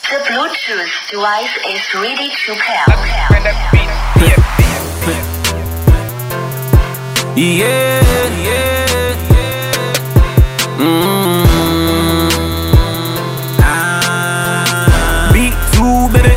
The Bluetooth device is ready to pair. Beat 2, baby,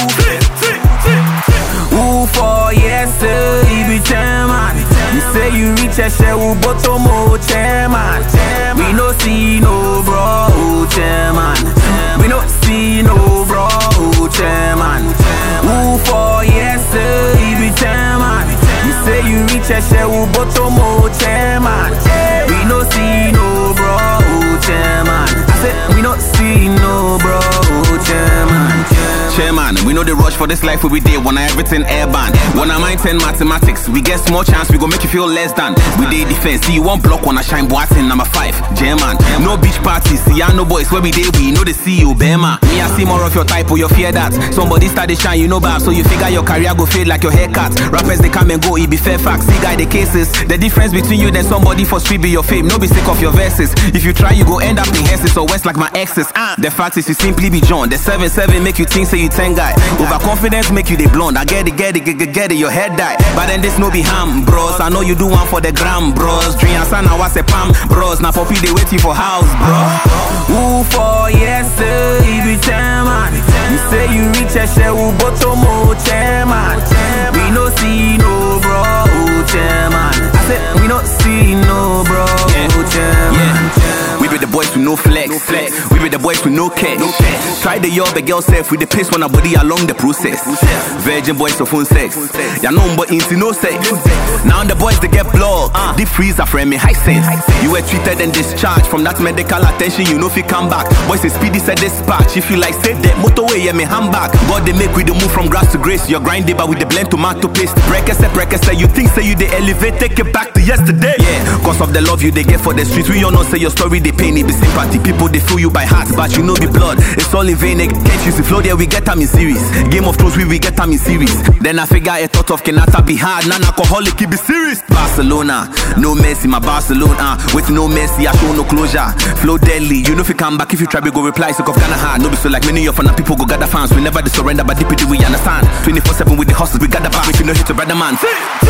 2. Ooh, 4 years, he be chairman. You say you reach a share, but more chairman. We no see no bro, chairman. We no see no bro, chairman. Ooh, 4 years, he be chairman. You say you reach a share, but more chairman. We no see no bro, chairman. I said we no see no bro, chairman. Chairman, we know the rush for this life we did. Wanna everything airband. Wanna mind 10 mathematics. We get small chance, we gon' make you feel less than. We did defense, see you one block, wanna shine boating. Number 5, German. No beach parties, see I no boys where we did. We know the CEO, Bema. Me I see more of your type, or you fear that somebody started shine, you know bad. So you figure your career go fade like your haircut. Rappers they come and go, it be fair facts. See guy the cases. The difference between you and somebody for street be your fame. No be sick of your verses. If you try, you go end up in Hesses or West like my exes. The fact is you simply be John. The 7-7 make you think say you 10 guy. Overconfidence make you the blonde. I get it, your head die. But then this no be ham, bros. I know you do one for the gram, bros. Dream and son, I was a pam, bros. Now poppy they waiting for house, bro. Ooh, 4 years, he be chairman. You say you reach a share, but more chairman. We no see no bro, chairman. I said we no see no bro, chairman. We be the boys with no flex. We be the boys with no cash. Try the yob, the girl self with the pace when a body along the process. Virgin boys for phone sex. Ya know but into no sex. Now the boys they get blocked. Deep freeze are friend me high sense. You were treated and discharged from that medical attention. You know if you come back. Boys is speedy said dispatch. If you like say that motorway yeah me handbag. God they make with the move from grass to grace. You're grinding but with the blend tomato paste. Breakers. You think say you they elevate, take it back to yesterday. Yeah, cause of the love you they get for the streets. We all know say your story they pain it be sympathy. People they feel you by heart, but you know be blood. It's all in vain. They can't use the flow there. We get them in series. Game of Thrones we get them in series. Then I figure a thought of Kenata be hard. Non-alcoholic keep it serious. Barcelona, no Messi, my Barcelona. With no Messi, I show no closure. Flow deadly. You know if you come back, if you try we go reply. So Ghana hard. No be so like many of our people go gather fans. We never surrender, but deep we understand. 24/7 with the hustle, we got the back. We know hit to brother man.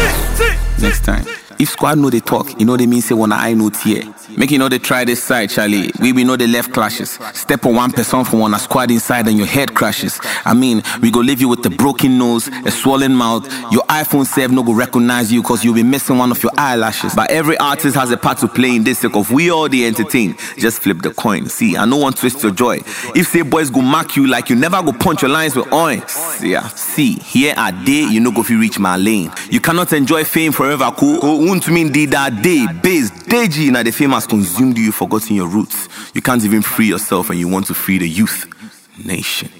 Next time, if squad know they talk, you know they mean say wanna I know here. Make you know they try this side, Charlie. We know the left clashes. Step on 1% from one squad inside and your head crashes. I mean, we go leave you with a broken nose, a swollen mouth. Your iPhone 7 no go recognize you cause you'll be missing one of your eyelashes. But every artist has a part to play in this of we all the entertain. Just flip the coin. See, I no one twist your joy. If say boys go mark you like you never go punch your lines with oil. Yeah, see, here are day, you know go if you reach my lane. You cannot enjoy fame forever, cool. Won't mean did that day, base, Deji, now the fame has consumed you, you've forgotten your roots. You can't even free yourself and you want to free the youth nation.